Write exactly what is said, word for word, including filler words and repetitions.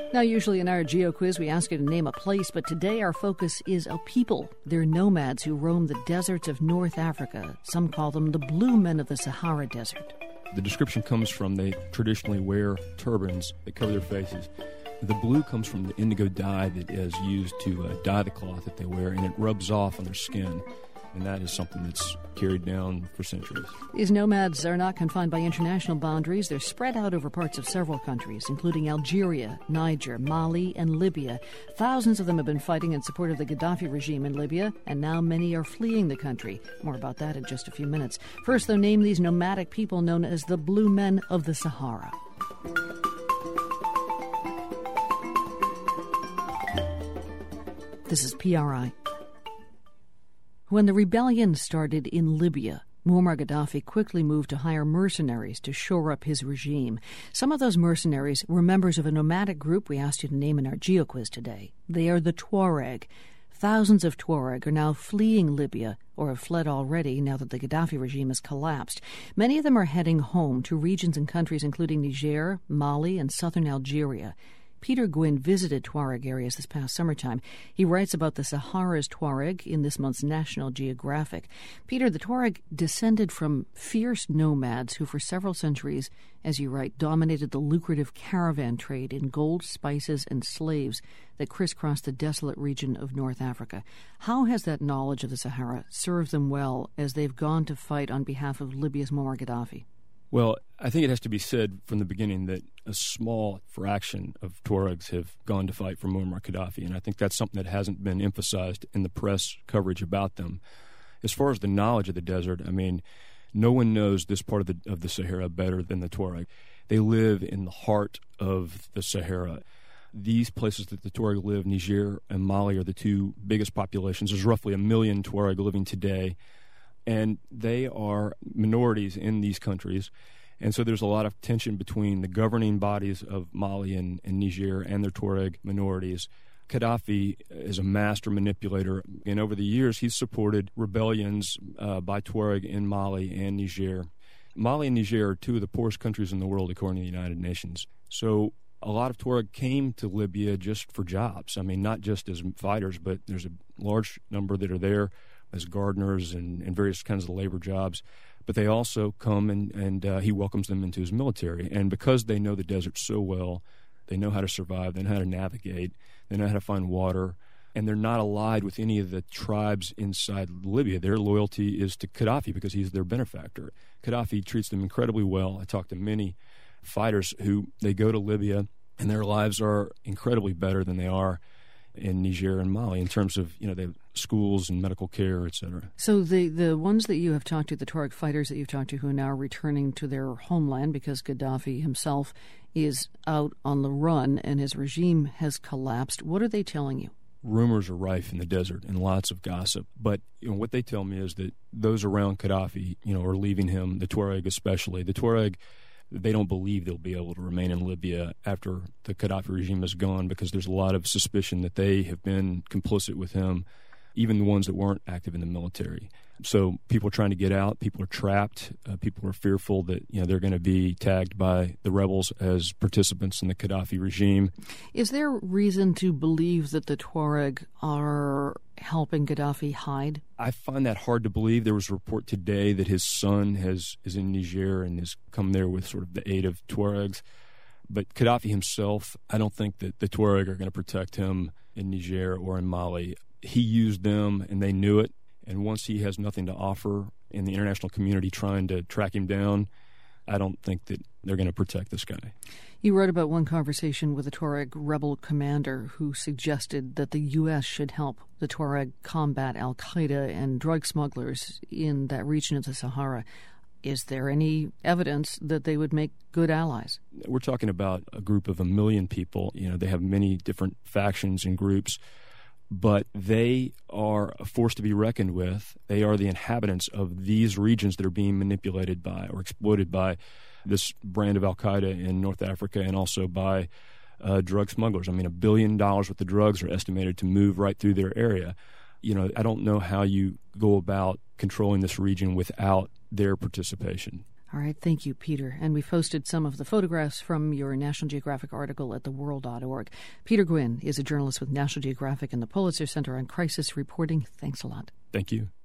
Now, usually in our Geo Quiz, we ask you to name a place, but today our focus is a people. They're nomads who roam the deserts of North Africa. Some call them the Blue Men of the Sahara Desert. The description comes from they traditionally wear turbans that cover their faces. The blue comes from the indigo dye that is used to uh, dye the cloth that they wear, and it rubs off on their skin. And that is something that's carried down for centuries. These nomads are not confined by international boundaries. They're spread out over parts of several countries, including Algeria, Niger, Mali, and Libya. Thousands of them have been fighting in support of the Gaddafi regime in Libya, and now many are fleeing the country. More about that in just a few minutes. First, though, name these nomadic people known as the Blue Men of the Sahara. This is P R I. When the rebellion started in Libya, Muammar Gaddafi quickly moved to hire mercenaries to shore up his regime. Some of those mercenaries were members of a nomadic group we asked you to name in our Geo Quiz today. They are the Tuareg. Thousands of Tuareg are now fleeing Libya, or have fled already now that the Gaddafi regime has collapsed. Many of them are heading home to regions and countries including Niger, Mali, and southern Algeria. Peter Gwynn visited Tuareg areas this past summertime. He writes about the Sahara's Tuareg in this month's National Geographic. Peter, the Tuareg descended from fierce nomads who for several centuries, as you write, dominated the lucrative caravan trade in gold, spices, and slaves that crisscrossed the desolate region of North Africa. How has that knowledge of the Sahara served them well as they've gone to fight on behalf of Libya's Muammar Gaddafi? Well, I think it has to be said from the beginning that a small fraction of Tuaregs have gone to fight for Muammar Gaddafi, and I think that's something that hasn't been emphasized in the press coverage about them. As far as the knowledge of the desert, I mean, no one knows this part of the of the Sahara better than the Tuareg. They live in the heart of the Sahara. These places that the Tuareg live, Niger and Mali, are the two biggest populations. There's roughly a million Tuareg living today. And they are minorities in these countries. And so there's a lot of tension between the governing bodies of Mali and, and Niger and their Tuareg minorities. Gaddafi is a master manipulator. And over the years, he's supported rebellions uh, by Tuareg in Mali and Niger. Mali and Niger are two of the poorest countries in the world, according to the United Nations. So a lot of Tuareg came to Libya just for jobs. I mean, not just as fighters, but there's a large number that are there as gardeners and, and various kinds of labor jobs. But they also come and, and uh, he welcomes them into his military. And because they know the desert so well, they know how to survive, they know how to navigate, they know how to find water, and they're not allied with any of the tribes inside Libya. Their loyalty is to Gaddafi because he's their benefactor. Gaddafi treats them incredibly well. I talked to many fighters who they go to Libya, and their lives are incredibly better than they are in Niger and Mali in terms of, you know, they have schools and medical care, et cetera. So the, the ones that you have talked to, the Tuareg fighters that you've talked to who are now returning to their homeland because Gaddafi himself is out on the run and his regime has collapsed, what are they telling you? Rumors are rife in the desert and lots of gossip. But you know, what they tell me is that those around Gaddafi, you know, are leaving him, the Tuareg especially. The Tuareg, they don't believe they'll be able to remain in Libya after the Gaddafi regime is gone because there's a lot of suspicion that they have been complicit with him, even the ones that weren't active in the military. So people are trying to get out. People are trapped. Uh, people are fearful that, you know, they're going to be tagged by the rebels as participants in the Gaddafi regime. Is there reason to believe that the Tuareg are helping Gaddafi hide? I find that hard to believe. There was a report today that his son has is in Niger and has come there with sort of the aid of Tuaregs. But Gaddafi himself, I don't think that the Tuareg are going to protect him in Niger or in Mali. He used them and they knew it. And once he has nothing to offer in the international community trying to track him down, I don't think that they're going to protect this guy. You wrote about one conversation with a Tuareg rebel commander who suggested that the U S should help the Tuareg combat al-Qaeda and drug smugglers in that region of the Sahara. Is there any evidence that they would make good allies? We're talking about a group of a million people. You know, they have many different factions and groups, but they are a force to be reckoned with. They are the inhabitants of these regions that are being manipulated by or exploited by this brand of al-Qaeda in North Africa and also by uh, drug smugglers. I mean, a billion dollars worth of drugs are estimated to move right through their area. You know, I don't know how you go about controlling this region without their participation. All right, thank you, Peter. And we've posted some of the photographs from your National Geographic article at the world dot org. Peter Gwinn is a journalist with National Geographic and the Pulitzer Center on Crisis Reporting. Thanks a lot. Thank you.